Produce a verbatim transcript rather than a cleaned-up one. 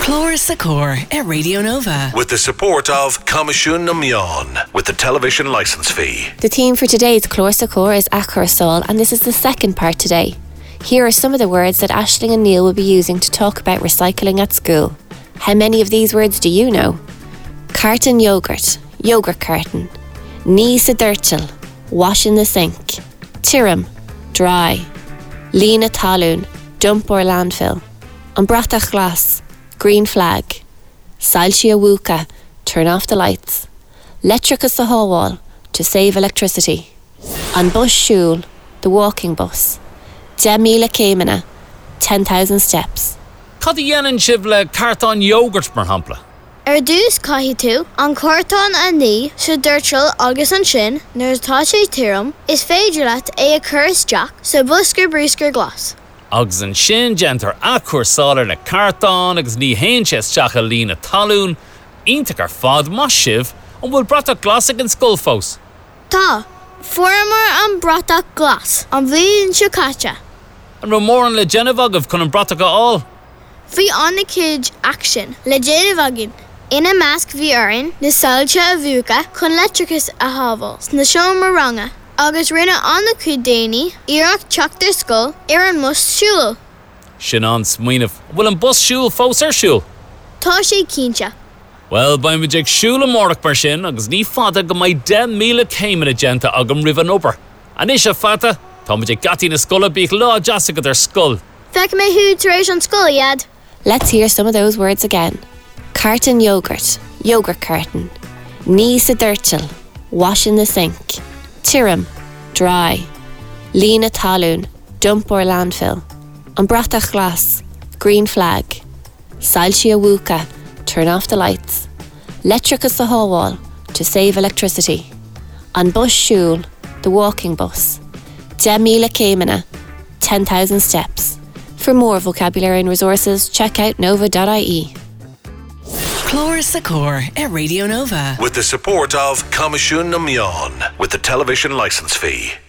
Clór sa Cór at Radio Nova. With the support of Comisiún na Meán, with the television licence fee. The theme for today's Clór sa Cór is Acrosol, and this is the second part today. Here are some of the words that Aisling and Neil will be using to talk about recycling at school. How many of these words do you know? Carton yogurt, yogurt carton. Ní sa dirtil, wash in the sink. Tirim, dry. Lína talún, dump or landfill. An bratach glas, green flag. Sailsí a wúca, turn off the lights. Letricus sa hallwall, to save electricity. An bus siúl, the walking bus. De míle céimena, ten thousand steps. Cad dhéanann sibh le cartón yogurt mar hampla? Ar dús caithfí tú, an cartón a ní sa dúirteáil agus an sin, nuair atá sé tirim, is féidir leat é a chur isteach sa buscar bríscar glas. Agus an sin gentar acrosol le cartón agus ní haon sé isteach a lína talún, iontas ar fad más sibh an bhfuil bratach glas ag an scoil fós. Tá, fuair an bratach glas, an bhíonn seo caite. An ramóran le Geneva agah chun an bratach aáil. Bhí an na cid action le Geneva agin. Ina measc bhí oireann na sailse a bhuaca chun letricus a hábhal sna seom mar ranga, agus rinne an na cud déanaí iarach teachtar scoil ar an mus siúil. Sin an smaoineh, bhfuil an bus siúil fós ar siúil? Tá sé cínte. Well, bain muid ag siúil amórach mar sin agus ní fada go mbeidh ten míle céimena genta agam ribh an obair. An is a fata, tá muid ag gatí na scoile bích lá deasagad ar scoil. Feic mé húd tar éis an scoil iad. Let's hear some of those words again. Carton yogurt, yogurt carton. Ní sa dirtil, wash in the sink. Tirim, dry. Lína talún, dump or landfill. An bratach glas, green flag. Sailsí a wúca, turn off the lights. Letricus sa hallwall, to save electricity. An bus siúil, the walking bus. De míle céimena, ten thousand steps. For more vocabulary and resources, check out nova dot I E. Clór sa Cór at Radio Nova. With the support of Comisiún na Meán, with the television licence fee.